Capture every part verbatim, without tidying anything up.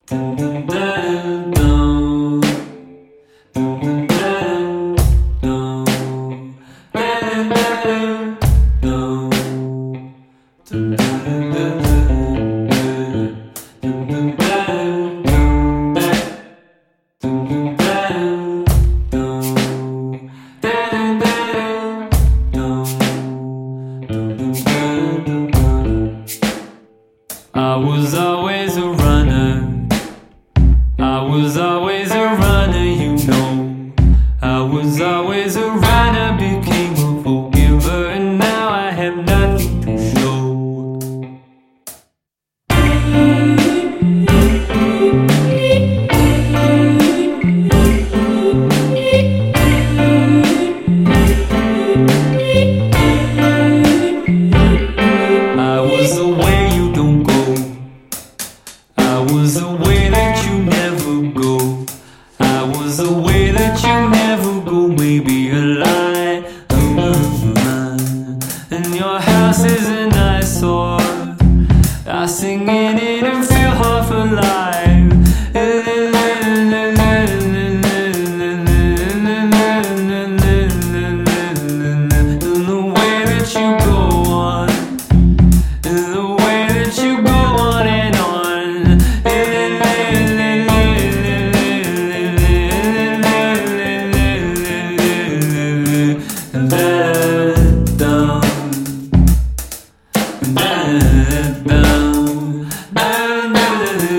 I was always a runner, I was always a runner, you know. I was always a runner, became a forgiver, and now I have nothing to show. I was a way you don't go, I was a way that you never go, I was a way that you never go, maybe a lie. And your house is an eyesore, I sing in it and feel half alive. And the way that you go on, and the way that you go on and on. That down, that down, that down.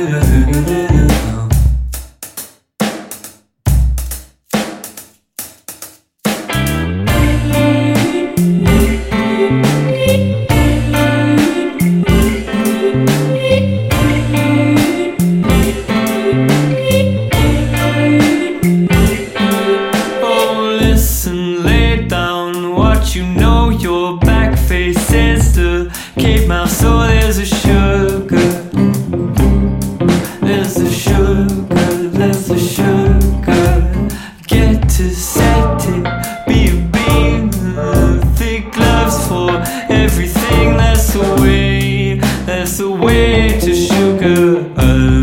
Oh, listen, lay down what you know. Your back face says the cave mouth, so there's a sugar, there's a sugar, there's a sugar. Get to set it, be a bean, thick gloves for everything. That's the way, that's the way to sugar.